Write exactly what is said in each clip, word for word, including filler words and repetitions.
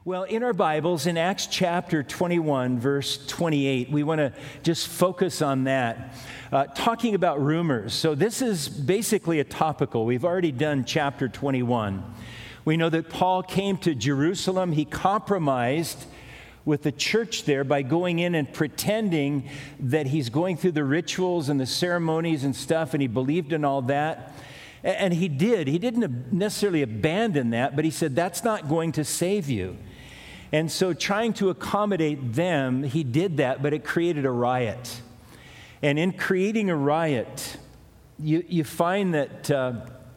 Well, in our Bibles, in Acts chapter twenty-one, verse twenty-eight, we want to just focus on that, uh, talking about rumors. So this is basically a topical. We've already done chapter twenty-one. We know that Paul came to Jerusalem. He compromised with the church there by going in and pretending that he's going through the rituals and the ceremonies and stuff, and he believed in all that. And he did. He didn't necessarily abandon that, but he said, that's not going to save you. And so trying to accommodate them, he did that, but it created a riot. And in creating a riot, you, you find that, uh,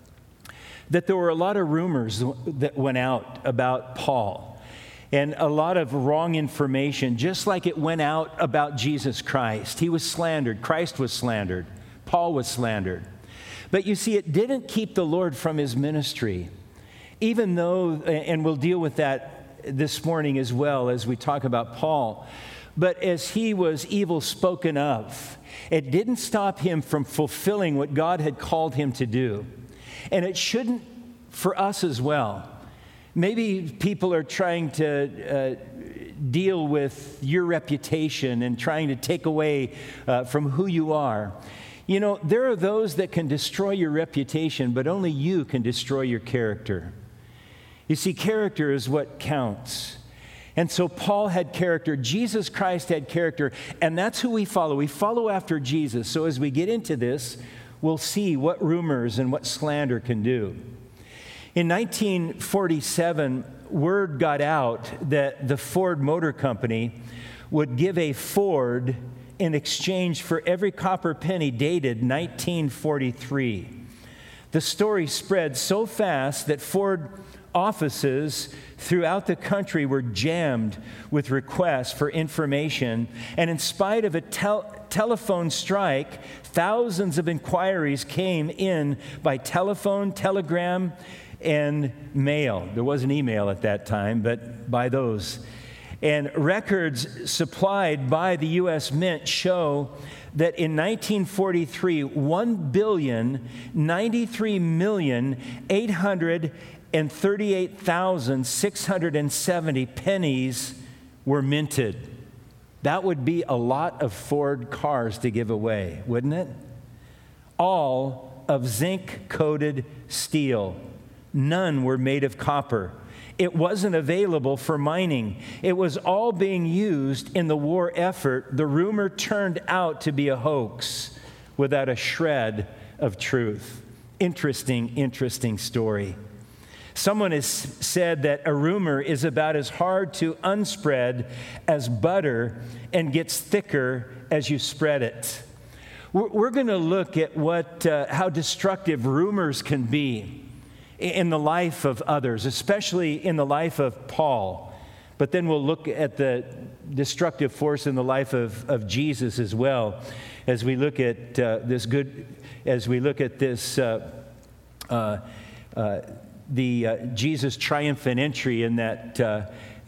that there were a lot of rumors that went out about Paul and a lot of wrong information, just like it went out about Jesus Christ. He was slandered. Christ was slandered. Paul was slandered. But you see, it didn't keep the Lord from his ministry, even though, and we'll deal with that this morning as well as we talk about Paul. But as he was evil spoken of, it didn't stop him from fulfilling what God had called him to do. And it shouldn't for us as well. Maybe people are trying to uh, deal with your reputation and trying to take away uh, from who you are. You know, there are those that can destroy your reputation, but only you can destroy your character. You see, character is what counts. And so Paul had character. Jesus Christ had character. And that's who we follow. We follow after Jesus. So as we get into this, we'll see what rumors and what slander can do. In nineteen forty-seven, word got out that the Ford Motor Company would give a Ford in exchange for every copper penny dated nineteen forty-three. The story spread so fast that Ford offices throughout the country were jammed with requests for information, and in spite of a tel- telephone strike, thousands of inquiries came in by telephone, telegram, and mail. There wasn't email at that time, but by those. And records supplied by the U S Mint show that in nineteen forty-three, one billion ninety-three million eight hundred thirty-eight thousand six hundred seventy pennies were minted. That would be a lot of Ford cars to give away, wouldn't it? All of zinc-coated steel. None were made of copper. It wasn't available for mining. It was all being used in the war effort. The rumor turned out to be a hoax without a shred of truth. Interesting, interesting story. Someone has said that a rumor is about as hard to unspread as butter and gets thicker as you spread it. We're going to look at what, uh, how destructive rumors can be in the life of others, especially in the life of Paul. But then we'll look at the destructive force in the life of, of Jesus as well, as we look at uh, this good, as we look at this, uh, uh, uh, the uh, Jesus triumphant entry in that, uh,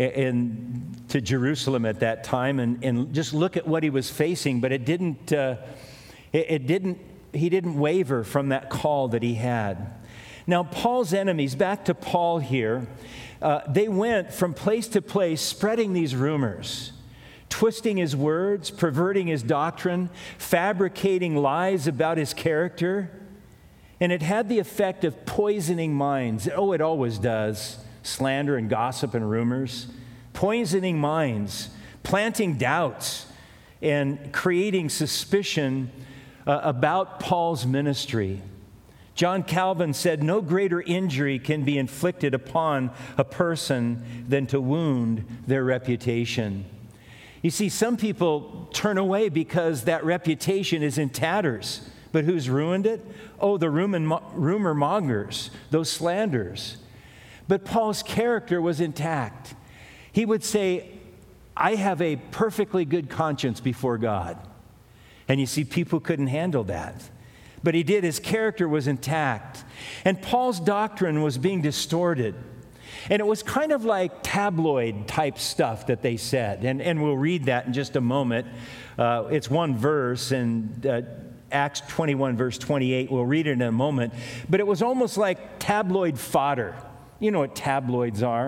in to Jerusalem at that time, and, and just look at what he was facing. But it didn't, uh, it, it didn't, he didn't waver from that call that he had. Now, Paul's enemies, back to Paul here, uh, they went from place to place spreading these rumors, twisting his words, perverting his doctrine, fabricating lies about his character. And it had the effect of poisoning minds. Oh, it always does. Slander and gossip and rumors. Poisoning minds, planting doubts, and creating suspicion uh, about Paul's ministry. John Calvin said, no greater injury can be inflicted upon a person than to wound their reputation. You see, some people turn away because that reputation is in tatters. But who's ruined it? Oh, the rumor mongers, those slanders. But Paul's character was intact. He would say, I have a perfectly good conscience before God. And you see, people couldn't handle that. But he did. His character was intact. And Paul's doctrine was being distorted. And it was kind of like tabloid type stuff that they said. And, and we'll read that in just a moment. Uh, it's one verse, and uh, Acts twenty-one, verse twenty-eight. We'll read it in a moment. But it was almost like tabloid fodder. You know what tabloids are.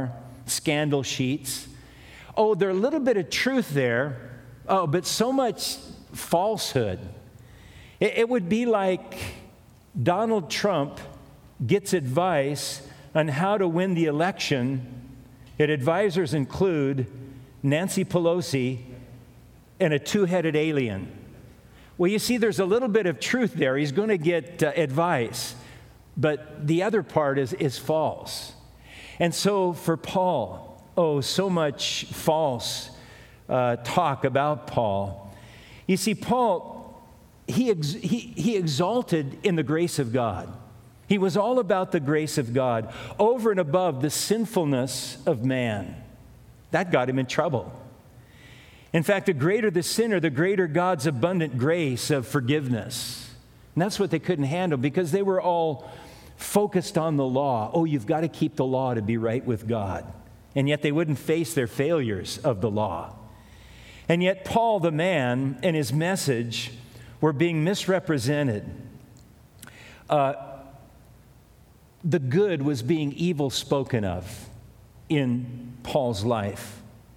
scandal sheets. Oh, there's a little bit of truth there, oh, but so much falsehood. It, it would be like Donald Trump gets advice on how to win the election. Its advisors include Nancy Pelosi and a two-headed alien. Well, you see, there's a little bit of truth there. He's going to get uh, advice, but the other part is, is false. And so for Paul, oh, so much false uh, talk about Paul. You see, Paul, he, ex- he, he exalted in the grace of God. He was all about the grace of God, over and above the sinfulness of man. That got him in trouble. In fact, the greater the sinner, the greater God's abundant grace of forgiveness. And that's what they couldn't handle, because they were all focused on the law. Oh, you've got to keep the law to be right with God. And yet they wouldn't face their failures of the law. And yet Paul, the man, and his message were being misrepresented. Uh, the good was being evil spoken of in Paul's life.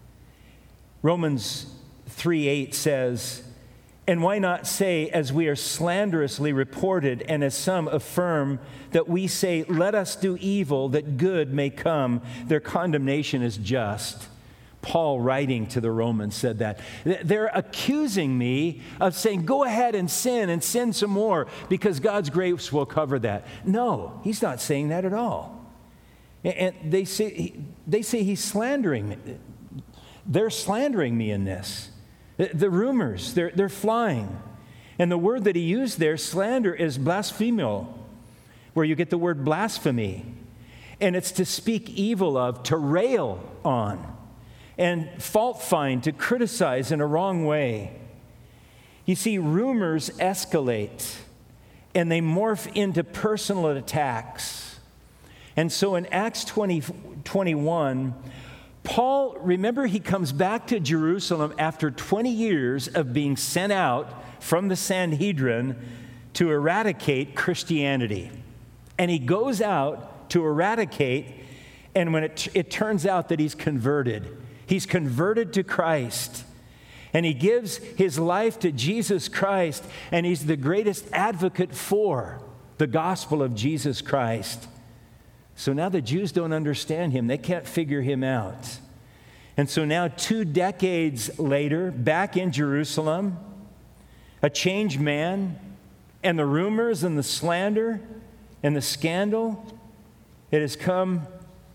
Romans three eight says, "And why not say, as we are slanderously reported, and as some affirm, that we say, let us do evil, that good may come. Their condemnation is just." Paul, writing to the Romans, said that. They're accusing me of saying, go ahead and sin and sin some more because God's grace will cover that. No, he's not saying that at all. And they say, they say he's slandering me. They're slandering me in this. The, the rumors, they're, they're flying. And the word that he used there, slander, is blasphemo, where you get the word blasphemy. And it's to speak evil of, to rail on, and fault find, to criticize in a wrong way. You see, rumors escalate, and they morph into personal attacks. And so in Acts twenty, twenty-one, Paul, remember, he comes back to Jerusalem after twenty years of being sent out from the Sanhedrin to eradicate Christianity. And he goes out to eradicate, and when it, it turns out that he's converted, he's converted to Christ, and he gives his life to Jesus Christ, and he's the greatest advocate for the gospel of Jesus Christ. So now the Jews don't understand him. They can't figure him out. And so now, two decades later, back in Jerusalem, a changed man, and the rumors and the slander and the scandal, it has come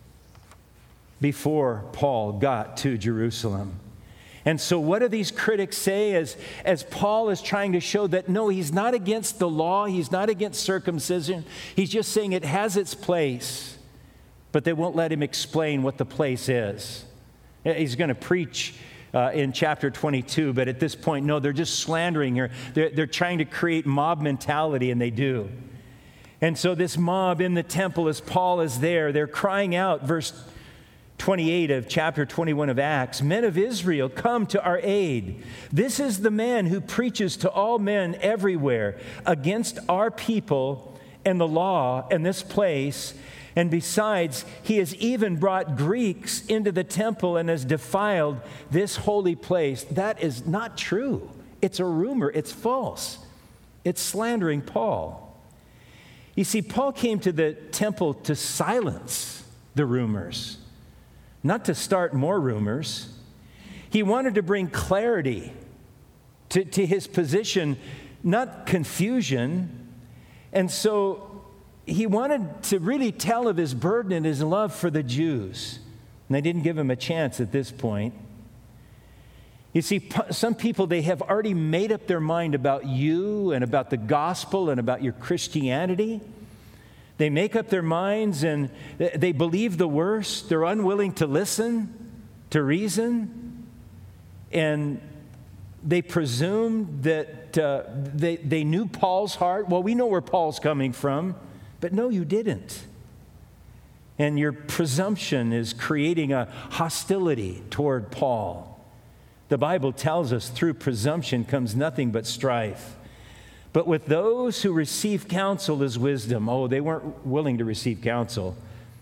before Paul got to Jerusalem. And so what do these critics say as, as Paul is trying to show that, no, he's not against the law, he's not against circumcision, he's just saying it has its place, but they won't let him explain what the place is. He's going to preach uh, in chapter twenty-two, but at this point, no, they're just slandering her. They're, they're trying to create mob mentality, and they do. And so this mob in the temple, as Paul is there, they're crying out, verse twenty-eight of chapter twenty-one of Acts, "Men of Israel, come to our aid. This is the man who preaches to all men everywhere against our people and the law and this place. And besides, he has even brought Greeks into the temple and has defiled this holy place." That is not true. It's a rumor. It's false. It's slandering Paul. You see, Paul came to the temple to silence the rumors, not to start more rumors. He wanted to bring clarity to, to his position, not confusion. And so he wanted to really tell of his burden and his love for the Jews. And they didn't give him a chance at this point. You see, some people, they have already made up their mind about you and about the gospel and about your Christianity. They make up their minds and they believe the worst. They're unwilling to listen, to reason. And they presume that uh, they, they knew Paul's heart. Well, we know where Paul's coming from. But no, you didn't. And your presumption is creating a hostility toward Paul. The Bible tells us through presumption comes nothing but strife. But with those who receive counsel is wisdom. Oh, they weren't willing to receive counsel.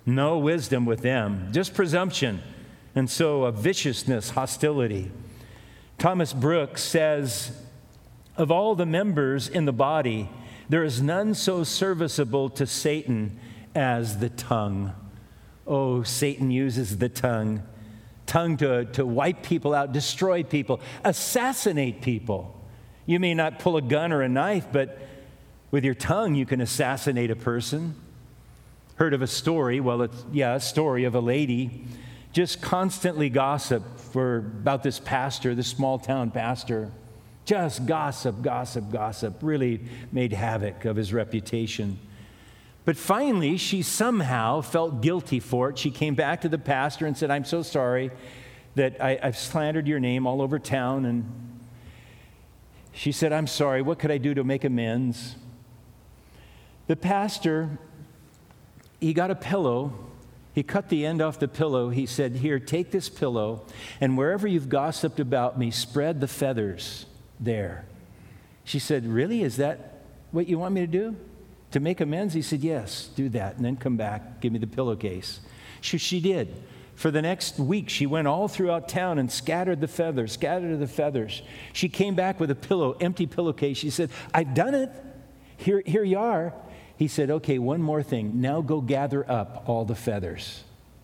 No wisdom with them, just presumption, and so a viciousness, hostility. Thomas Brooks says, of all the members in the body, there is none so serviceable to Satan as the tongue. Oh, Satan uses the tongue. Tongue to, to wipe people out, destroy people, assassinate people. You may not pull a gun or a knife, but with your tongue you can assassinate a person. Heard of a story, well, it's, yeah, a story of a lady just constantly gossip for about this pastor, this small town pastor. Just gossip, gossip, gossip, really made havoc of his reputation. But finally, she somehow felt guilty for it. She came back to the pastor and said, I'm so sorry that I, I've slandered your name all over town. And she said, I'm sorry, what could I do to make amends? The pastor, he got a pillow. He cut the end off the pillow. He said, here, take this pillow, and wherever you've gossiped about me, spread the feathers there. She said, really? Is that what you want me to do? To make amends? He said, yes, do that, and then come back, give me the pillowcase. She, she did. For the next week, she went all throughout town and scattered the feathers, scattered the feathers. She came back with a pillow, empty pillowcase. She said, I've done it. Here, here you are. He said, okay, one more thing. Now go gather up all the feathers.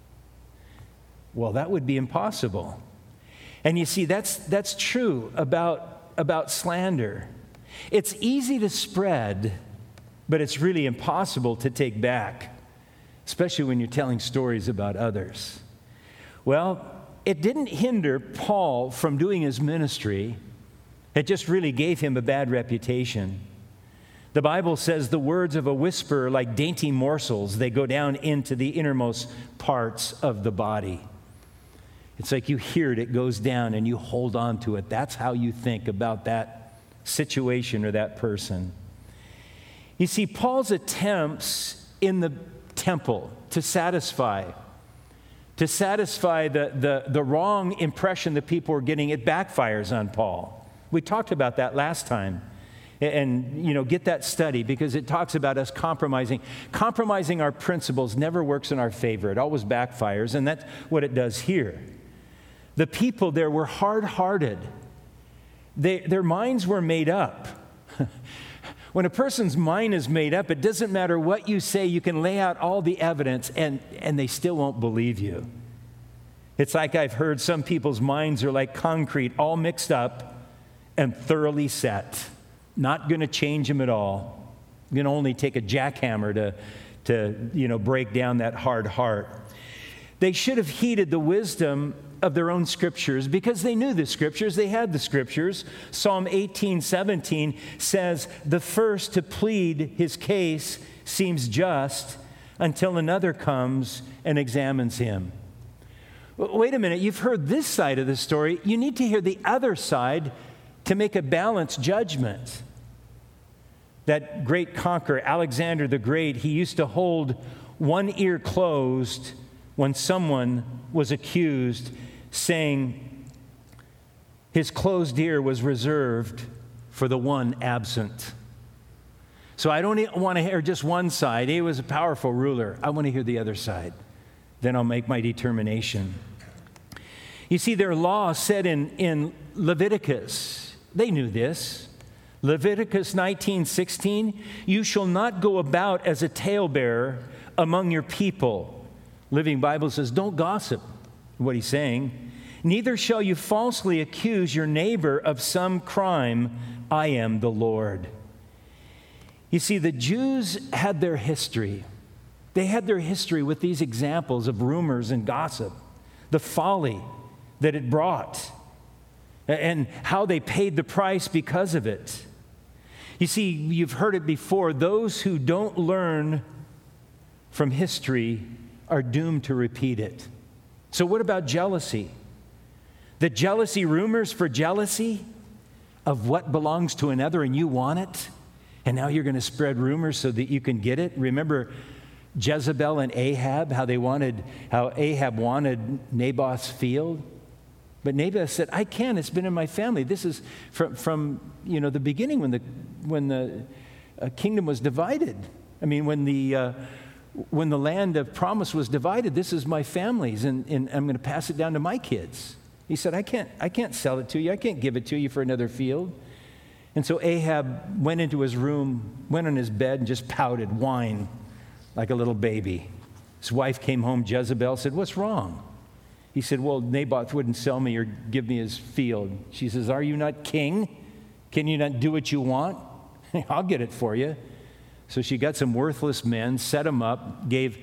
Well, that would be impossible. And you see, that's that's true about, about slander. It's easy to spread, but it's really impossible to take back, especially when you're telling stories about others. Well, it didn't hinder Paul from doing his ministry. It just really gave him a bad reputation. The Bible says the words of a whisperer, like dainty morsels, they go down into the innermost parts of the body. It's like you hear it, it goes down, and you hold on to it. That's how you think about that situation or that person. You see, Paul's attempts in the temple to satisfy, to satisfy the, the, the wrong impression that people were getting, it backfires on Paul. We talked about that last time. And, you know, get that study because it talks about us compromising. Compromising our principles never works in our favor. It always backfires, and that's what it does here. The people there were hard-hearted. They, their minds were made up. When a person's mind is made up, it doesn't matter what you say. You can lay out all the evidence, and, and they still won't believe you. It's like I've heard some people's minds are like concrete, all mixed up and thoroughly set. Not going to change them at all. Going to only take a jackhammer to, to, you know, break down that hard heart. They should have heeded the wisdom of their own scriptures because they knew the scriptures. They had the scriptures. Psalm eighteen seventeen says, the first to plead his case seems just until another comes and examines him. Wait a minute, you've heard this side of the story. You need to hear the other side to make a balanced judgment. That great conqueror, Alexander the Great, he used to hold one ear closed when someone was accused, saying his closed ear was reserved for the one absent. So I don't want to hear just one side. He was a powerful ruler. I want to hear the other side. Then I'll make my determination. You see, their law said in, in Leviticus, they knew this. Leviticus nineteen sixteen, you shall not go about as a talebearer among your people. Living Bible says, don't gossip, what he's saying. Neither shall you falsely accuse your neighbor of some crime. I am the Lord. You see, the Jews had their history. They had their history with these examples of rumors and gossip, the folly that it brought, and how they paid the price because of it. You see, you've heard it before. Those who don't learn from history are doomed to repeat it. So what about jealousy? The jealousy rumors for jealousy of what belongs to another and you want it, and now you're going to spread rumors so that you can get it. Remember Jezebel and Ahab, how they wanted, how Ahab wanted Naboth's field? But Naboth said, I can't, it's been in my family. This is from, from you know, the beginning when the, when the uh, kingdom was divided. I mean, when the, uh, when the land of promise was divided, this is my family's, and, and I'm going to pass it down to my kids. He said, I can't, I can't sell it to you. I can't give it to you for another field. And so Ahab went into his room, went on his bed, and just pouted, whined like a little baby. His wife came home, Jezebel, said, what's wrong? He said, well, Naboth wouldn't sell me or give me his field. She says, are you not king? Can you not do what you want? I'll get it for you. So she got some worthless men, set them up, gave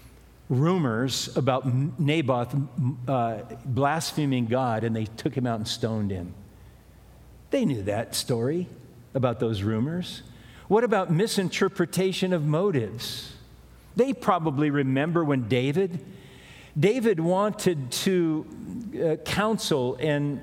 rumors about Naboth uh, blaspheming God, and they took him out and stoned him. They knew that story about those rumors. What about misinterpretation of motives? They probably remember when David, David wanted to uh, counsel, and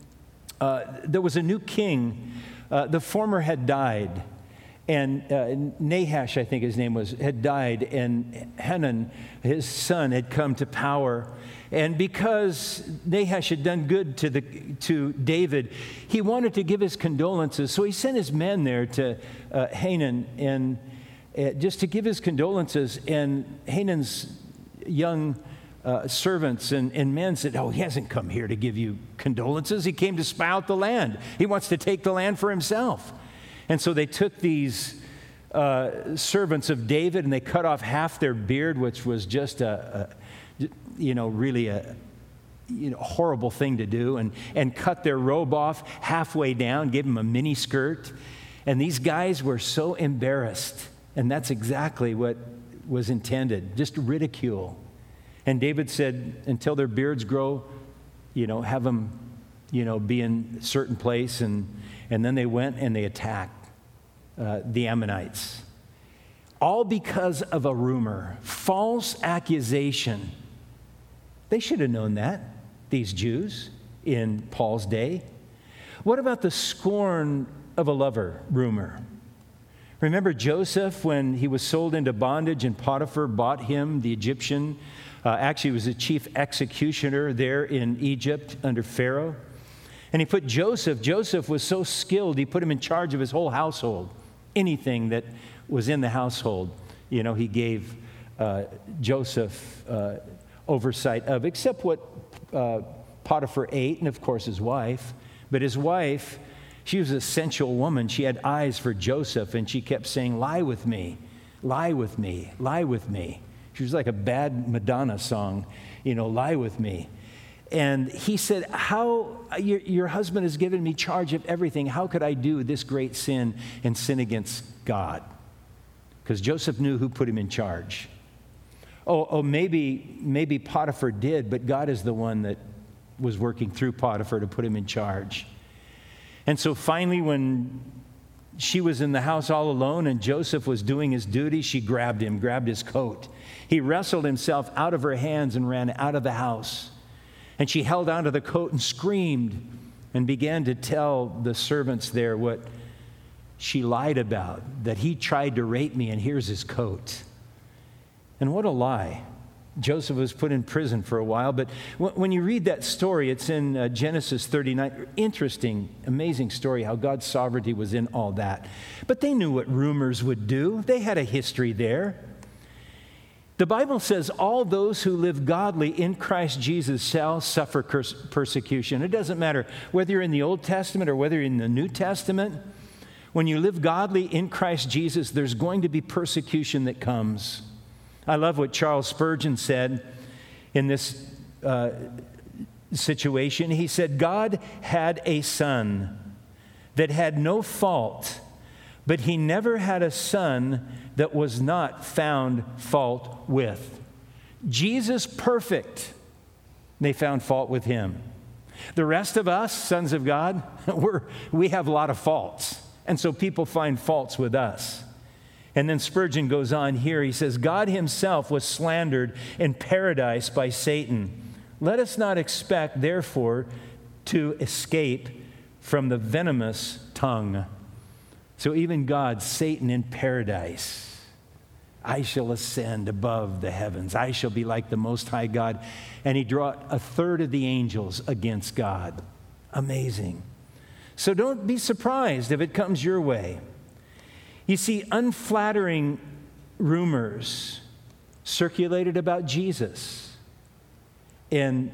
uh, there was a new king. Uh, the former had died, and uh, Nahash, I think his name was, had died, and Hanan, his son, had come to power. And because Nahash had done good to, the, to David, he wanted to give his condolences. So he sent his men there to uh, Hanan and uh, just to give his condolences. And Hanan's young uh, servants and, and men said, oh, he hasn't come here to give you condolences. He came to spy out the land. He wants to take the land for himself. And so they took these uh, servants of David and they cut off half their beard, which was just a, a you know, really a you know, horrible thing to do, and, and cut their robe off halfway down, gave them a mini skirt. And these guys were so embarrassed, and that's exactly what was intended, just ridicule. And David said, until their beards grow, you know, have them, you know, be in a certain place. And, and then they went and they attacked uh, the Ammonites. All because of a rumor, false accusation. They should have known that, these Jews in Paul's day. What about the scorn of a lover rumor? Remember Joseph when he was sold into bondage and Potiphar bought him, the Egyptian? Uh, actually, he was the chief executioner there in Egypt under Pharaoh. And he put Joseph, Joseph was so skilled, he put him in charge of his whole household. Anything that was in the household, you know, he gave uh, Joseph uh, oversight of, except what uh, Potiphar ate, and of course his wife. But his wife, she was a sensual woman. She had eyes for Joseph, and she kept saying, lie with me, lie with me, lie with me. She was like a bad Madonna song, you know, lie with me. And he said, how, your, your husband has given me charge of everything. How could I do this great sin and sin against God? Because Joseph knew who put him in charge. Oh, oh, maybe, maybe Potiphar did, but God is the one that was working through Potiphar to put him in charge. And so finally, when she was in the house all alone and Joseph was doing his duty, she grabbed him, grabbed his coat. He wrestled himself out of her hands and ran out of the house. And she held onto the coat and screamed and began to tell the servants there what she lied about, that he tried to rape me, and here's his coat. And what a lie. Joseph was put in prison for a while, but when you read that story, it's in uh, Genesis thirty-nine. Interesting, amazing story how God's sovereignty was in all that. But they knew what rumors would do. They had a history there. The Bible says all those who live godly in Christ Jesus shall suffer curse- persecution. It doesn't matter whether you're in the Old Testament or whether you're in the New Testament. When you live godly in Christ Jesus, there's going to be persecution that comes. I love what Charles Spurgeon said in this uh, situation. He said, God had a son that had no fault, but he never had a son that was not found fault with. Jesus perfect, they found fault with him. The rest of us, sons of God, we're, we have a lot of faults. And so people find faults with us. And then Spurgeon goes on here. He says, God himself was slandered in paradise by Satan. Let us not expect, therefore, to escape from the venomous tongue. So even God, Satan in paradise, I shall ascend above the heavens. I shall be like the Most High God. And he brought a third of the angels against God. Amazing. So don't be surprised if it comes your way. You see, unflattering rumors circulated about Jesus. And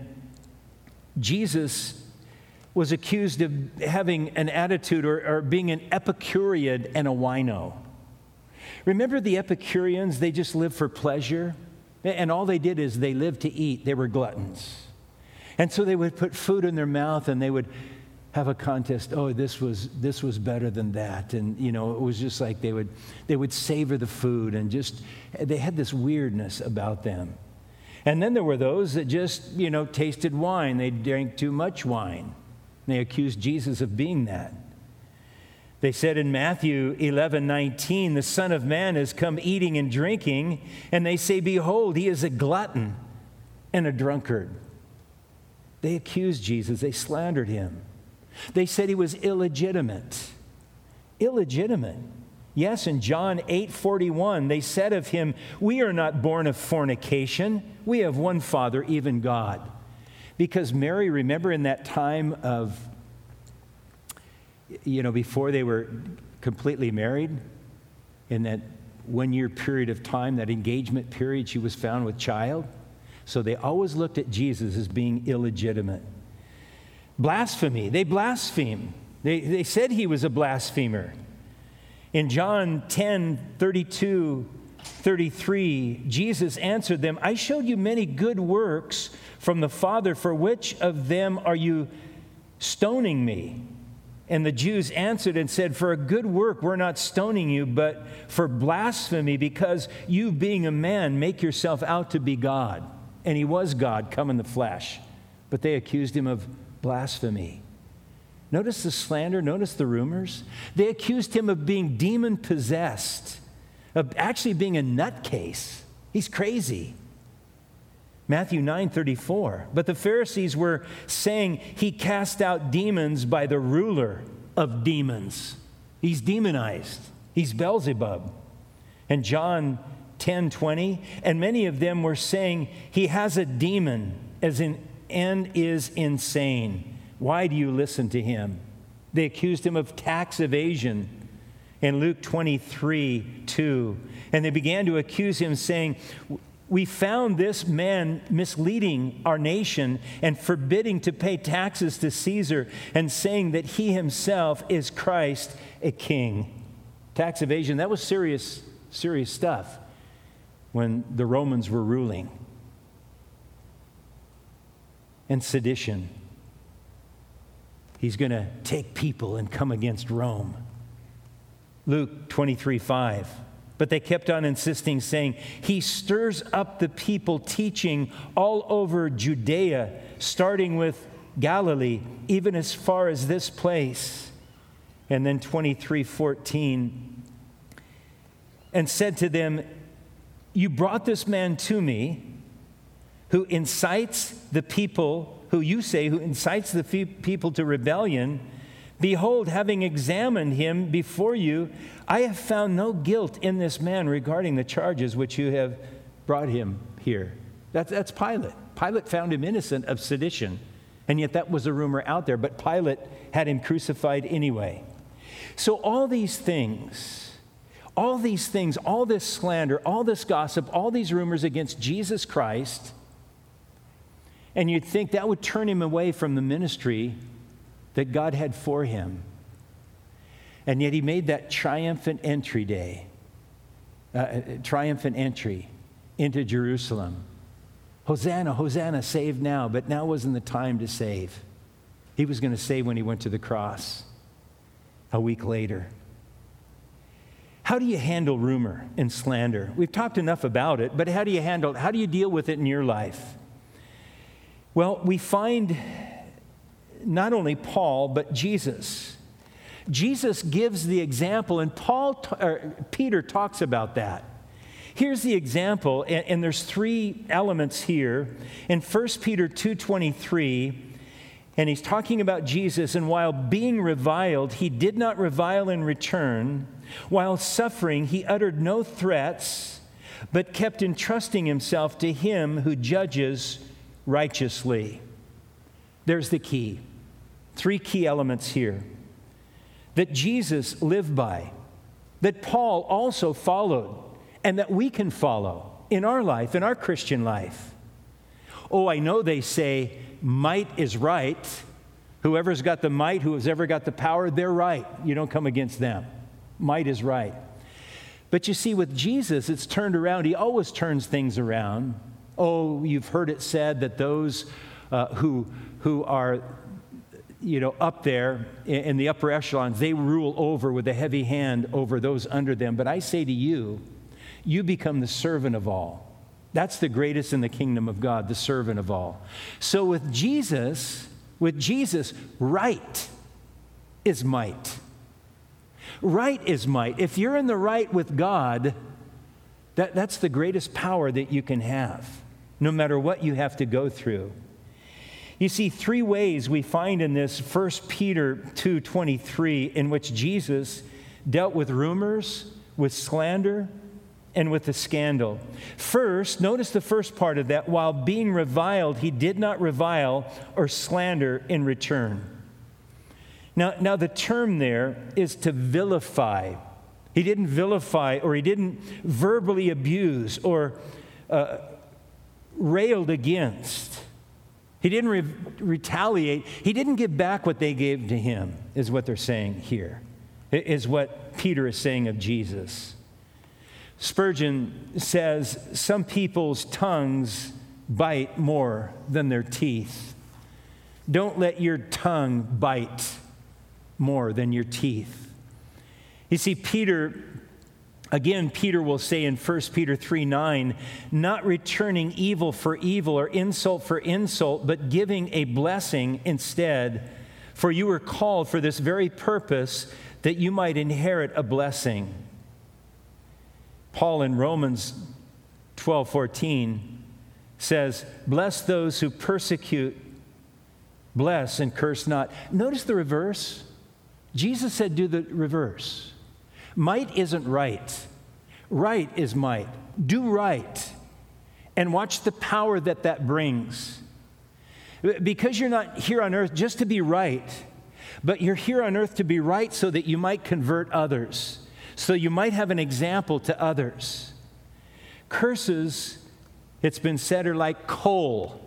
Jesus was accused of having an attitude or, or being an Epicurean and a wino. Remember the Epicureans? They just lived for pleasure. And all they did is they lived to eat. They were gluttons. And so they would put food in their mouth and they would have a contest. Oh, this was this was better than that. And, you know, it was just like they would they would savor the food and just, they had this weirdness about them. And then there were those that just, you know, tasted wine. They drank too much wine. They accused Jesus of being that. They said in Matthew eleven nineteen, the Son of Man has come eating and drinking, and they say, behold, he is a glutton and a drunkard. They accused Jesus. They slandered him. They said he was illegitimate. Illegitimate. Yes, in John eight forty-one, they said of him, we are not born of fornication. We have one Father, even God. Because Mary, remember in that time of, you know, before they were completely married, in that one-year period of time, that engagement period, she was found with child. So they always looked at Jesus as being illegitimate. Blasphemy. They blasphemed. They, they said he was a blasphemer. In John ten thirty-two, thirty-three, Jesus answered them, I showed you many good works from the Father. For which of them are you stoning me? And the Jews answered and said, for a good work we're not stoning you, but for blasphemy, because you, being a man, make yourself out to be God. And he was God, come in the flesh. But they accused him of blasphemy. Notice the slander, notice the rumors. They accused him of being demon-possessed, of actually being a nutcase. He's crazy. Matthew nine thirty-four. But the Pharisees were saying he cast out demons by the ruler of demons. He's demonized. He's Beelzebub. And John ten twenty. And many of them were saying he has a demon as in and is insane. Why do you listen to him? They accused him of tax evasion in Luke twenty-three two. And they began to accuse him, saying, we found this man misleading our nation and forbidding to pay taxes to Caesar and saying that he himself is Christ, a king. Tax evasion, that was serious, serious stuff when the Romans were ruling. And sedition. He's going to take people and come against Rome. Luke twenty-three five. But they kept on insisting, saying, he stirs up the people, teaching all over Judea, starting with Galilee, even as far as this place. And then twenty-three fourteen, and said to them, you brought this man to me, who incites the people, who you say, who incites the people to rebellion. Behold, having examined him before you, I have found no guilt in this man regarding the charges which you have brought him here. That's, that's Pilate. Pilate found him innocent of sedition, and yet that was a rumor out there, but Pilate had him crucified anyway. So all these things, all these things, all this slander, all this gossip, all these rumors against Jesus Christ, and you'd think that would turn him away from the ministry that God had for him. And yet he made that triumphant entry day, uh, triumphant entry into Jerusalem. Hosanna, Hosanna, save now. But now wasn't the time to save. He was going to save when he went to the cross a week later. How do you handle rumor and slander? We've talked enough about it, but how do you handle it? How do you deal with it in your life? Well, we find not only Paul, but Jesus. Jesus gives the example, and Paul, or Peter talks about that. Here's the example, and, and there's three elements here. In First Peter two twenty-three, and he's talking about Jesus, and while being reviled, he did not revile in return. While suffering, he uttered no threats, but kept entrusting himself to him who judges righteously. There's the key. Three key elements here that Jesus lived by, that Paul also followed, and that we can follow. in our life, in our Christian life? Oh, I know they say might is right. Whoever's got the might, who's ever got the power, they're right. You don't come against them. Might is right. But you see, with Jesus, it's turned around. He always turns things around. Oh, you've heard it said that those uh, who who are, you know, up there in, in the upper echelons, they rule over with a heavy hand over those under them. But I say to you, you become the servant of all. That's the greatest in the kingdom of God, the servant of all. So with Jesus, with Jesus, right is might. Right is might. If you're in the right with God, that, that's the greatest power that you can have, no matter what you have to go through. You see, three ways we find in this First Peter two twenty-three in which Jesus dealt with rumors, with slander, and with the scandal. First, notice the first part of that. While being reviled, he did not revile or slander in return. Now, now the term there is to vilify. He didn't vilify, or he didn't verbally abuse or uh, railed against. He didn't re- retaliate. He didn't give back what they gave to him, is what they're saying here, is what Peter is saying of Jesus. Spurgeon says, some people's tongues bite more than their teeth. Don't let your tongue bite more than your teeth. You see, Peter, again, Peter will say in First Peter three nine, not returning evil for evil or insult for insult, but giving a blessing instead. For you were called for this very purpose, that you might inherit a blessing. Paul in Romans twelve fourteen says, bless those who persecute, bless and curse not. Notice the reverse. Jesus said, do the reverse. Might isn't right. Right is might. Do right. And watch the power that that brings. Because you're not here on earth just to be right, but you're here on earth to be right so that you might convert others, so you might have an example to others. Curses, it's been said, are like coal.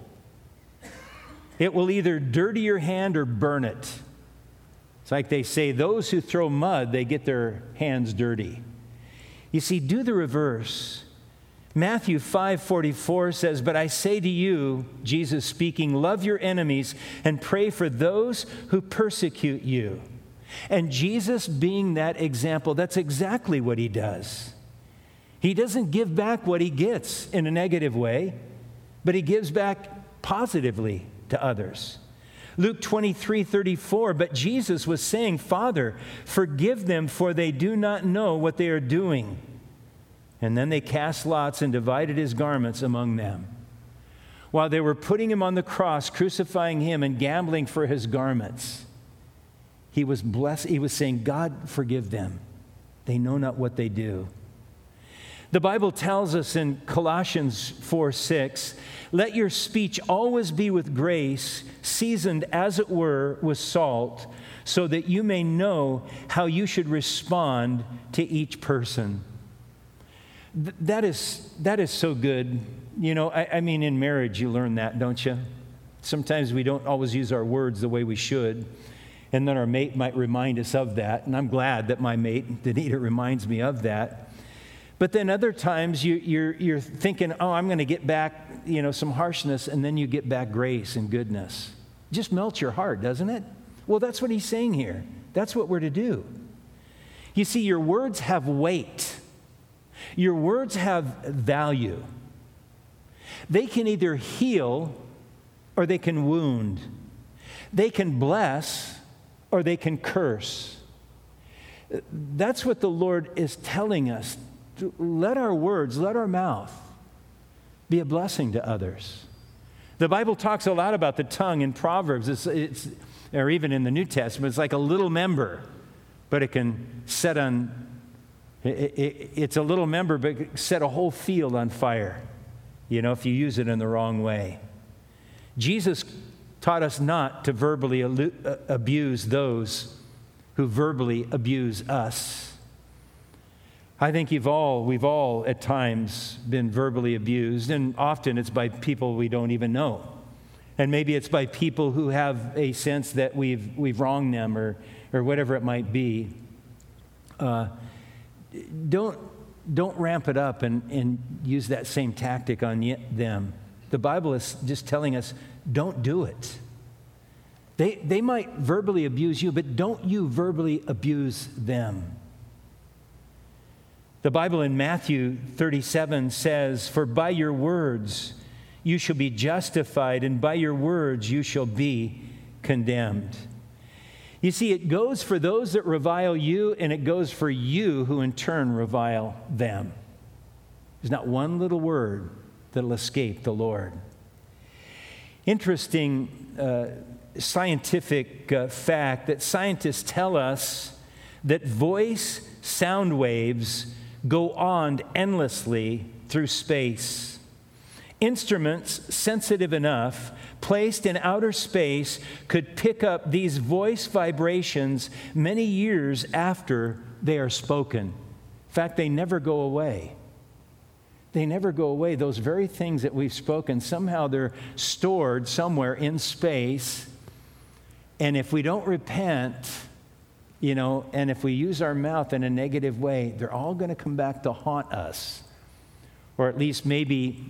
It will either dirty your hand or burn it. It's like they say, those who throw mud, they get their hands dirty. You see, do the reverse. Matthew five forty-four says, but I say to you, Jesus speaking, love your enemies and pray for those who persecute you. And Jesus being that example, that's exactly what he does. He doesn't give back what he gets in a negative way, but he gives back positively to others. Luke twenty-three thirty-four, but Jesus was saying, Father, forgive them, for they do not know what they are doing. And then they cast lots and divided his garments among them. While they were putting him on the cross, crucifying him and gambling for his garments, he was blessed. He was saying, God, forgive them. They know not what they do. The Bible tells us in Colossians four six, let your speech always be with grace, seasoned as it were with salt, so that you may know how you should respond to each person. Th- that is, that is so good. You know, I, I mean, in marriage, you learn that, don't you? Sometimes we don't always use our words the way we should. And then our mate might remind us of that. And I'm glad that my mate, Danita, reminds me of that. But then other times you, you're, you're thinking, oh, I'm going to get back, you know, some harshness, and then you get back grace and goodness. Just melts your heart, doesn't it? Well, that's what he's saying here. That's what we're to do. You see, your words have weight. Your words have value. They can either heal or they can wound. They can bless or they can curse. That's what the Lord is telling us. Let our words, let our mouth be a blessing to others. The Bible talks a lot about the tongue in Proverbs, it's, it's, or even in the New Testament. It's like a little member, but it can set on, it, it, it's a little member, but it can set a whole field on fire, you know, if you use it in the wrong way. Jesus taught us not to verbally abuse those who verbally abuse us. I think you've all, we've all at times been verbally abused, and often it's by people we don't even know. And maybe it's by people who have a sense that we've we've wronged them or or whatever it might be. Uh, don't don't ramp it up and, and use that same tactic on y- them. The Bible is just telling us, don't do it. They they might verbally abuse you, but don't you verbally abuse them. The Bible in Matthew thirty-seven says, "For by your words you shall be justified, and by your words you shall be condemned." You see, it goes for those that revile you, and it goes for you who in turn revile them. There's not one little word that'll escape the Lord. Interesting uh, scientific uh, fact that scientists tell us that voice sound waves go on endlessly through space. Instruments sensitive enough, placed in outer space, could pick up these voice vibrations many years after they are spoken. In fact, they never go away. They never go away. Those very things that we've spoken, somehow they're stored somewhere in space. And if we don't repent, you know, and if we use our mouth in a negative way, they're all going to come back to haunt us. Or at least maybe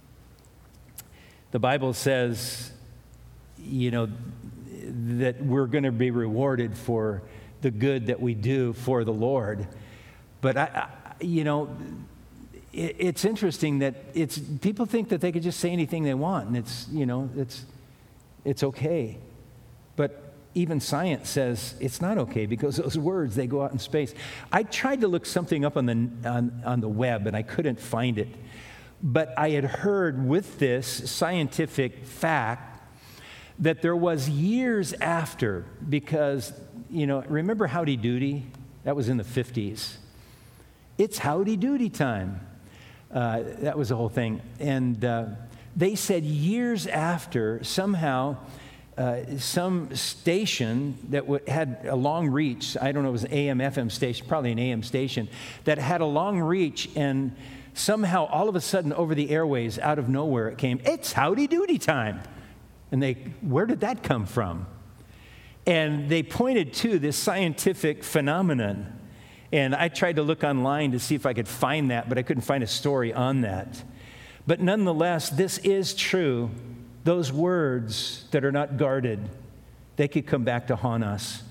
the Bible says, you know, that we're going to be rewarded for the good that we do for the Lord. But, I, I you know, it, it's interesting that it's people think that they could just say anything they want, and it's, you know, it's it's okay. But even science says it's not okay because those words, they go out in space. I tried to look something up on the on, on the web, and I couldn't find it. But I had heard with this scientific fact that there was years after, because, you know, remember Howdy Doody? That was in the fifties. It's Howdy Doody time. Uh, that was the whole thing. And uh, they said years after, somehow, uh, some station that w- had a long reach, I don't know, it was an A M F M station, probably an A M station, that had a long reach, and somehow, all of a sudden, over the airways, out of nowhere, it came, "It's Howdy Doody time." And they, where did that come from? And they pointed to this scientific phenomenon. And I tried to look online to see if I could find that, but I couldn't find a story on that. But nonetheless, this is true. Those words that are not guarded, they could come back to haunt us.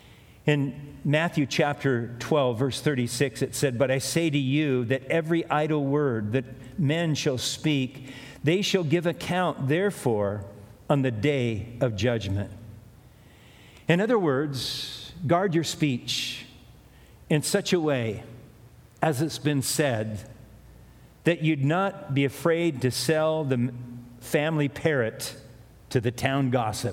In Matthew chapter twelve, verse thirty-six, it said, "But I say to you that every idle word that men shall speak, they shall give account therefore on the day of judgment." In other words, guard your speech in such a way, as it's been said, that you'd not be afraid to sell the family parrot to the town gossip.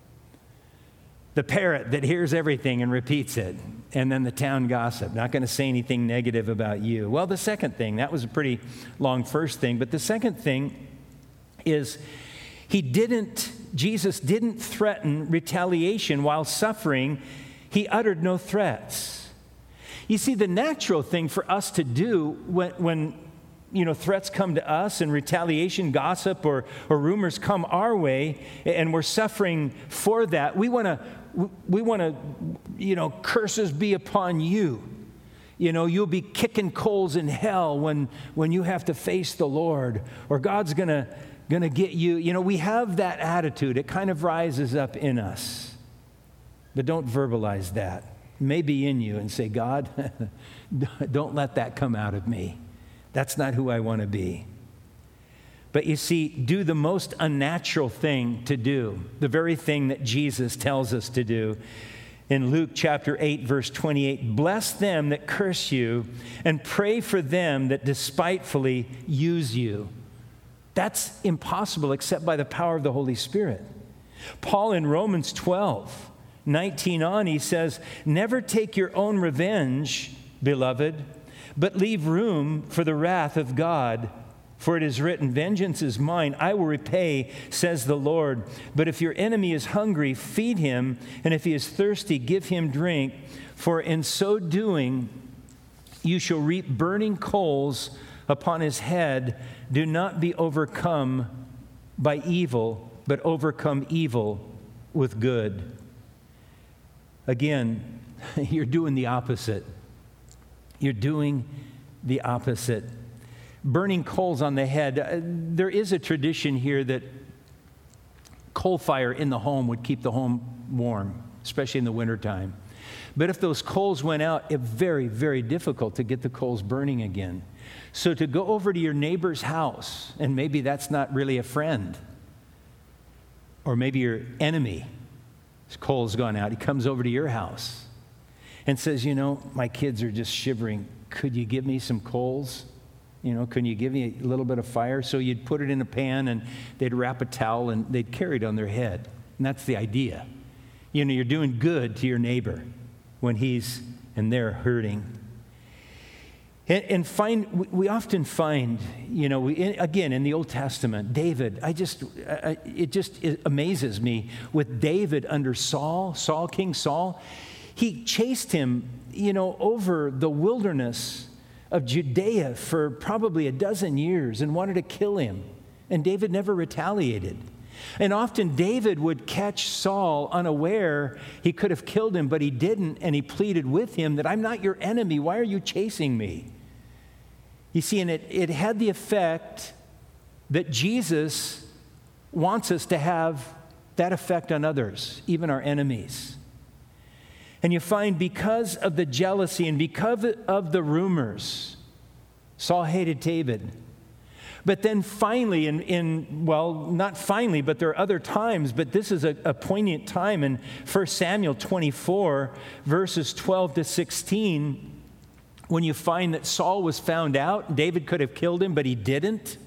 The parrot that hears everything and repeats it, and then the town gossip, not going to say anything negative about you. Well, the second thing, that was a pretty long first thing, but the second thing is he didn't, Jesus didn't threaten retaliation while suffering. He uttered no threats. You see, the natural thing for us to do when, when you know, threats come to us and retaliation, gossip, or, or rumors come our way, and we're suffering for that, we want to, we want to, you know, curses be upon you. You know, you'll be kicking coals in hell when, when you have to face the Lord, or God's going to going to get you. You know, we have that attitude. It kind of rises up in us. But don't verbalize that. It may be in you, and say, "God, don't let that come out of me. That's not who I want to be." But you see, do the most unnatural thing to do, the very thing that Jesus tells us to do. In Luke chapter eight, verse twenty-eight, "Bless them that curse you, and pray for them that despitefully use you." That's impossible except by the power of the Holy Spirit. Paul in Romans twelve, nineteen on, he says, "Never take your own revenge, beloved, but leave room for the wrath of God. For it is written, 'Vengeance is mine, I will repay, says the Lord.' But if your enemy is hungry, feed him, and if he is thirsty, give him drink. For in so doing, You shall reap burning coals upon his head. Do not be overcome by evil, but overcome evil with good. Again, you're doing the opposite. You're doing the opposite. Burning coals on the head. Uh, there is a tradition here that coal fire in the home would keep the home warm, especially in the wintertime. But if those coals went out, it's very, very difficult to get the coals burning again. So to go over to your neighbor's house, and maybe that's not really a friend, or maybe your enemy, his coal's gone out, he comes over to your house and says, you know, my kids are just shivering. Could you give me some coals? You know, can you give me a little bit of fire? So you'd put it in a pan and they'd wrap a towel and they'd carry it on their head. And that's the idea. You know, you're doing good to your neighbor when he's and they're hurting. And, and find, we often find, you know, we, again, in the Old Testament, David, I just, I, it just it amazes me with David under Saul, Saul, King Saul. He chased him, you know, over the wilderness of Judea for probably a dozen years and wanted to kill him. And David never retaliated. And often David would catch Saul unaware. He could have killed him, but he didn't. And he pleaded with him that I'm not your enemy. Why are you chasing me? You see, and it, it had the effect that Jesus wants us to have that effect on others, even our enemies. And you find because of the jealousy and because of the rumors, Saul hated David. But then finally, in, in well, not finally, but there are other times, but this is a, a poignant time in First Samuel twenty-four, verses twelve to sixteen, when you find that Saul was found out. David could have killed him, but he didn't.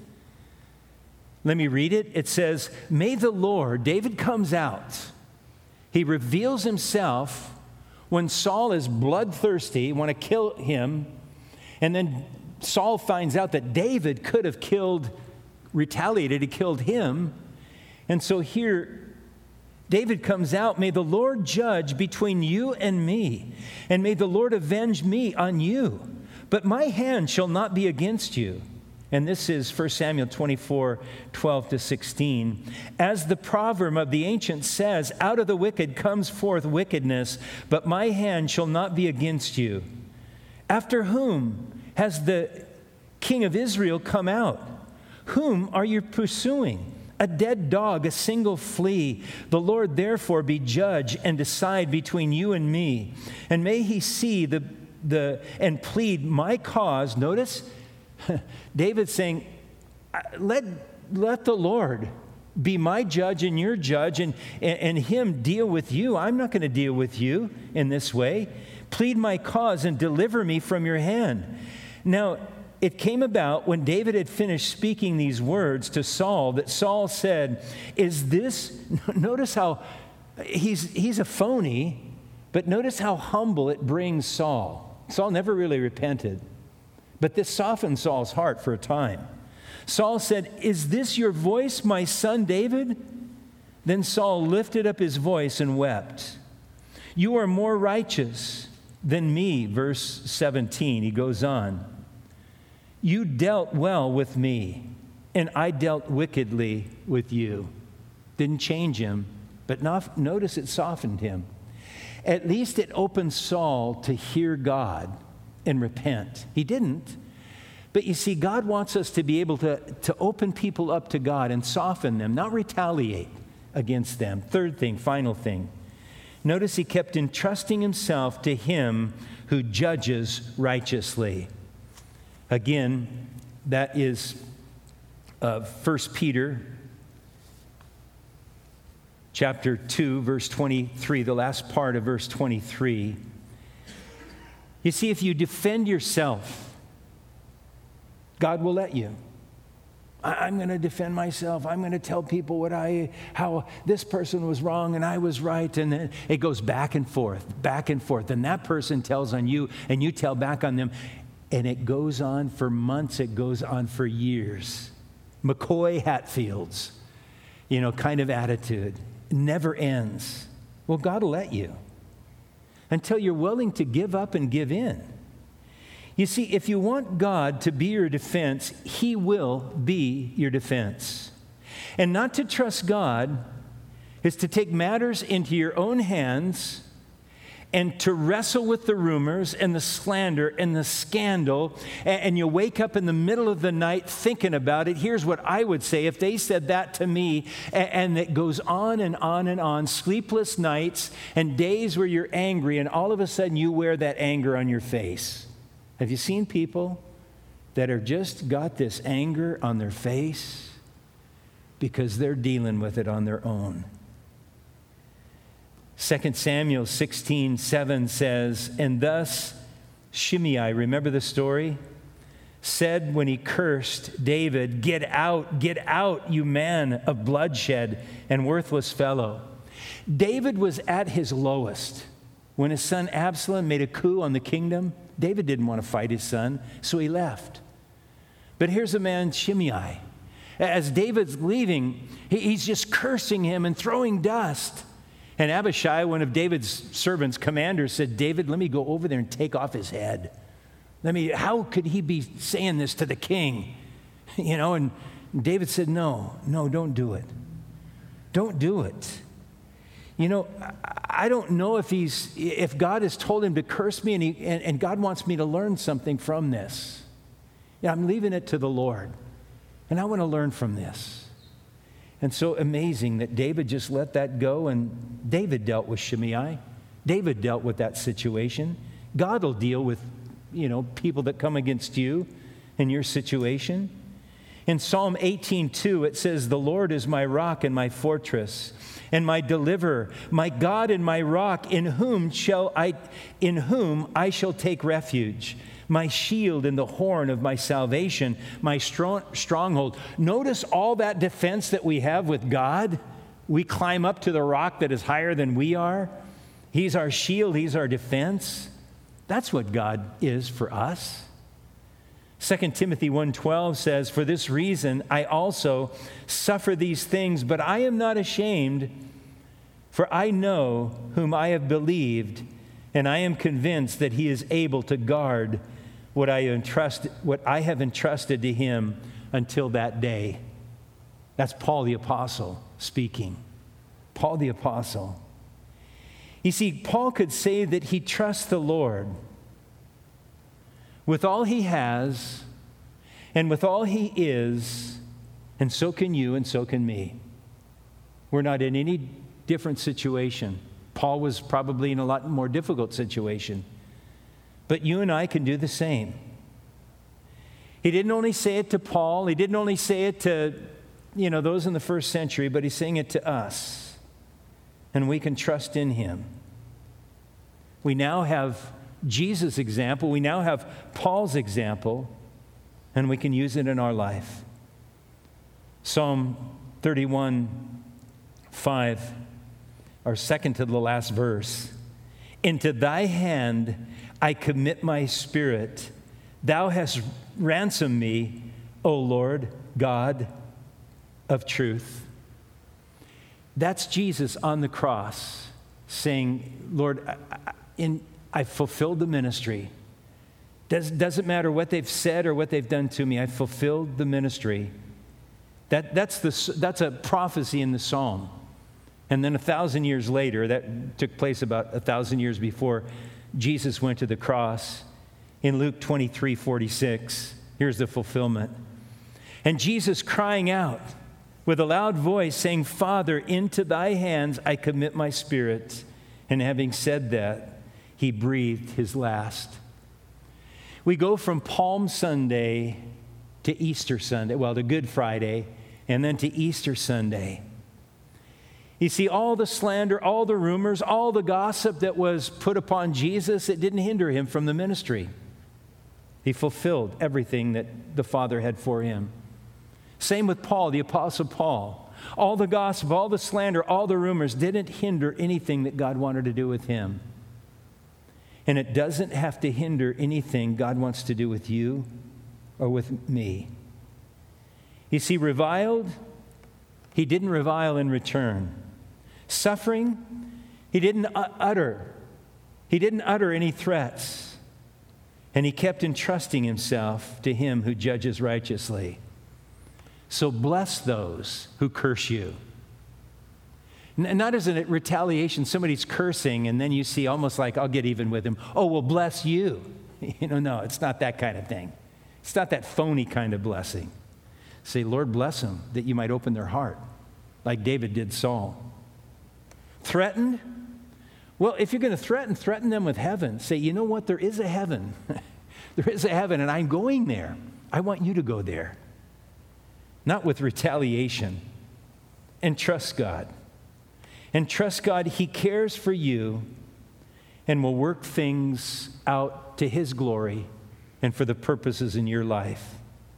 Let me read it. It says, may the Lord, David comes out. He reveals himself when Saul is bloodthirsty, want to kill him, and then Saul finds out that David could have killed, retaliated, he killed him. And so here, David comes out, may the Lord judge between you and me, and may the Lord avenge me on you. But my hand shall not be against you. And this is First Samuel twenty-four, twelve to sixteen. As the proverb of the ancient says, out of the wicked comes forth wickedness, but my hand shall not be against you. After whom has the king of Israel come out? Whom are you pursuing? A dead dog, a single flea. The Lord therefore be judge and decide between you and me. And may he see the, the and plead my cause. Notice, David saying, let, let the Lord be my judge and your judge, and, and, and him deal with you. I'm not going to deal with you in this way. Plead my cause and deliver me from your hand. Now, it came about when David had finished speaking these words to Saul that Saul said, is this, notice how he's, he's a phony, but notice how humble it brings Saul. Saul never really repented, but this softened Saul's heart for a time. Saul said, is this your voice, my son David? Then Saul lifted up his voice and wept. You are more righteous than me, verse seventeen. He goes on. You dealt well with me, and I dealt wickedly with you. Didn't change him, but not, notice it softened him. At least it opened Saul to hear God and repent. He didn't. But you see, God wants us to be able to, to open people up to God and soften them, not retaliate against them. Third thing, final thing. Notice he kept entrusting himself to him who judges righteously. Again, that is uh, First Peter chapter two, verse twenty-three, the last part of verse twenty-three. You see, if you defend yourself, God will let you. I'm going to defend myself. I'm going to tell people what I, how this person was wrong and I was right. And then it goes back and forth, back and forth. And that person tells on you and you tell back on them. And it goes on for months. It goes on for years. McCoy Hatfields, you know, kind of attitude. Never ends. Well, God will let you until you're willing to give up and give in. You see, if you want God to be your defense, He will be your defense. And not to trust God is to take matters into your own hands and to wrestle with the rumors and the slander and the scandal, and you wake up in the middle of the night thinking about it. Here's what I would say if they said that to me, and it goes on and on and on, sleepless nights and days where you're angry, and all of a sudden you wear that anger on your face. Have you seen people that have just got this anger on their face because they're dealing with it on their own? Second Samuel sixteen seven says, and thus Shimei, remember the story, said when he cursed David, "Get out, get out, you man of bloodshed and worthless fellow." David was at his lowest when his son Absalom made a coup on the kingdom. David didn't want to fight his son, so he left. But here's a man, Shimei. As David's leaving, he's just cursing him and throwing dust. And Abishai, one of David's servants, commanders, said, "David, let me go over there and take off his head. Let me, how could he be saying this to the king?" You know, and David said, no, no, don't do it. Don't do it. You know, I don't know if he's, if God has told him to curse me and, he, and, and God wants me to learn something from this. Yeah, I'm leaving it to the Lord. And I want to learn from this. And so amazing that David just let that go, and David dealt with Shimei. David dealt with that situation. God will deal with, you know, people that come against you in your situation. In Psalm eighteen two, it says, "The Lord is my rock and my fortress and my deliverer, my God and my rock, in whom shall I, in whom I shall take refuge. My shield and the horn of my salvation, my strong, stronghold." Notice all that defense that we have with God. We climb up to the rock that is higher than we are. He's our shield. He's our defense. That's what God is for us. Second Timothy one twelve says, "For this reason I also suffer these things, but I am not ashamed, for I know whom I have believed, and I am convinced that He is able to guard what I entrust, what I have entrusted to Him until that day." That's Paul the Apostle speaking. Paul the Apostle. You see, Paul could say that he trusts the Lord with all he has and with all he is, and so can you and so can me. We're not in any different situation. Paul was probably in a lot more difficult situation. But you and I can do the same. He didn't only say it to Paul. He didn't only say it to, you know, those in the first century, but he's saying it to us. And we can trust in Him. We now have Jesus' example. We now have Paul's example, and we can use it in our life. Psalm thirty-one five, our second to the last verse. "Into thy hand I commit my spirit. Thou hast ransomed me, O Lord, God of truth." That's Jesus on the cross saying, "Lord, I, I, in, I've fulfilled the ministry. Does, doesn't matter what they've said or what they've done to me. I've fulfilled the ministry." That, that's, the, that's a prophecy in the Psalm. And then a thousand years later, that took place about a thousand years before Jesus went to the cross. In Luke twenty-three forty-six, here's the fulfillment. "And Jesus crying out with a loud voice, saying, Father, into thy hands I commit my spirit. And having said that, he breathed his last." We go from Palm Sunday to Easter Sunday, well, to Good Friday, and then to Easter Sunday. You see, all the slander, all the rumors, all the gossip that was put upon Jesus, it didn't hinder him from the ministry. He fulfilled everything that the Father had for him. Same with Paul, the Apostle Paul. All the gossip, all the slander, all the rumors didn't hinder anything that God wanted to do with him. And it doesn't have to hinder anything God wants to do with you or with me. You see, reviled, he didn't revile in return. Suffering, he didn't utter. He didn't utter any threats. And he kept entrusting himself to him who judges righteously. So bless those who curse you. N- not as a retaliation, somebody's cursing, and then you see almost like, I'll get even with him. Oh, well, bless you. You know, no, it's not that kind of thing. It's not that phony kind of blessing. Say, Lord, bless them, that you might open their heart, like David did Saul. Threatened? Well, if you're going to threaten, threaten them with heaven. Say, you know what? There is a heaven. There is a heaven, and I'm going there. I want you to go there. Not with retaliation. And trust God. And trust God, he cares for you and will work things out to his glory and for the purposes in your life.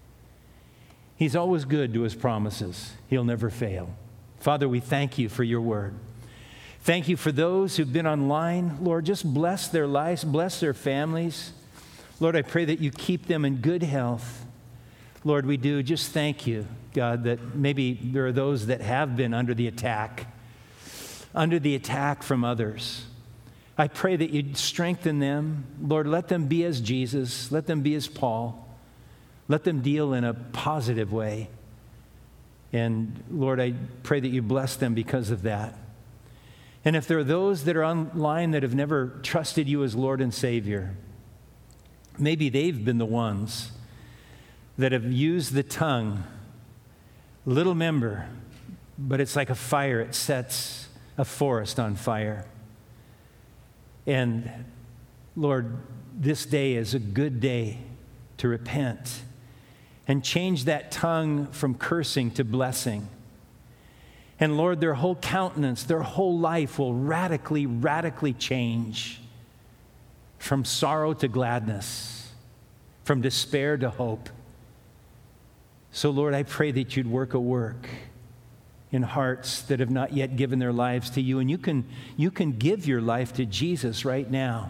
He's always good to his promises. He'll never fail. Father, we thank you for your word. Thank you for those who've been online. Lord, just bless their lives, bless their families. Lord, I pray that you keep them in good health. Lord, we do just thank you, God, that maybe there are those that have been under the attack, under the attack from others. I pray that you'd strengthen them. Lord, let them be as Jesus. Let them be as Paul. Let them deal in a positive way. And Lord, I pray that you bless them because of that. And if there are those that are online that have never trusted you as Lord and Savior, maybe they've been the ones that have used the tongue, little member, but it's like a fire. It sets a forest on fire. And Lord, this day is a good day to repent and change that tongue from cursing to blessing. And Lord, their whole countenance, their whole life will radically, radically change from sorrow to gladness, from despair to hope. So Lord, I pray that you'd work a work in hearts that have not yet given their lives to you. And you can, you can give your life to Jesus right now.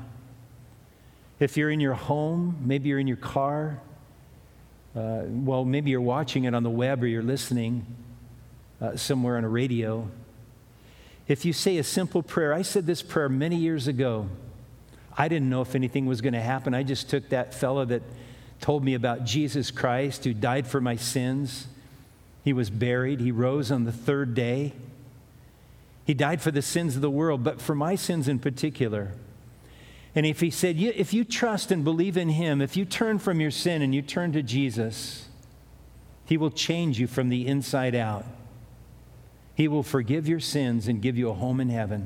If you're in your home, maybe you're in your car, uh, well, maybe you're watching it on the web or you're listening uh, somewhere on a radio. If you say a simple prayer, I said this prayer many years ago. I didn't know if anything was going to happen. I just took that fellow that told me about Jesus Christ who died for my sins. He was buried. He rose on the third day. He died for the sins of the world, but for my sins in particular. And if he said, if you trust and believe in him, if you turn from your sin and you turn to Jesus, he will change you from the inside out. He will forgive your sins and give you a home in heaven.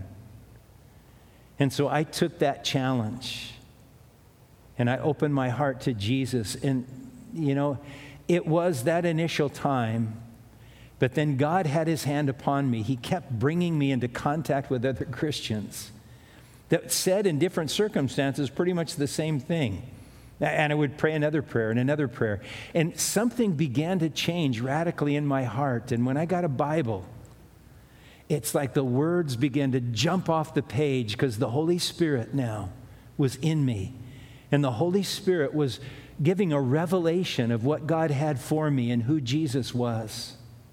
And so I took that challenge and I opened my heart to Jesus. And, you know, it was that initial time, but then God had his hand upon me. He kept bringing me into contact with other Christians that said in different circumstances pretty much the same thing. And I would pray another prayer and another prayer. And something began to change radically in my heart. And when I got a Bible, it's like the words began to jump off the page because the Holy Spirit now was in me. And the Holy Spirit was giving a revelation of what God had for me and who Jesus was.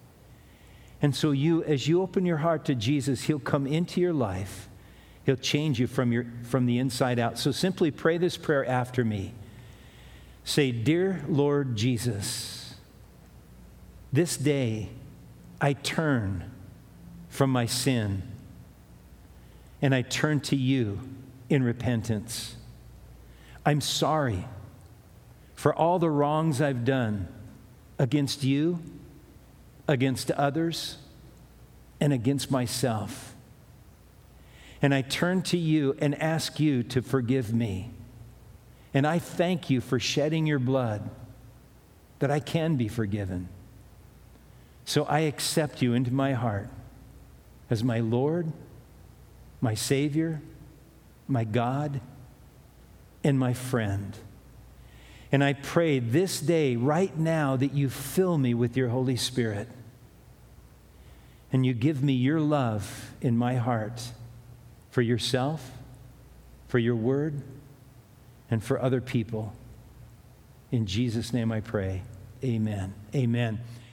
And so you, as you open your heart to Jesus, he'll come into your life. He'll change you from your from the inside out. So simply pray this prayer after me. Say, "Dear Lord Jesus, this day I turn from my sin and I turn to you in repentance. I'm sorry for all the wrongs I've done against you, against others, and against myself. And I turn to you and ask you to forgive me. And I thank you for shedding your blood that I can be forgiven. So I accept you into my heart as my Lord, my Savior, my God, and my friend. And I pray this day, right now, that you fill me with your Holy Spirit and you give me your love in my heart for yourself, for your word, and for other people. In Jesus' name I pray. Amen. Amen.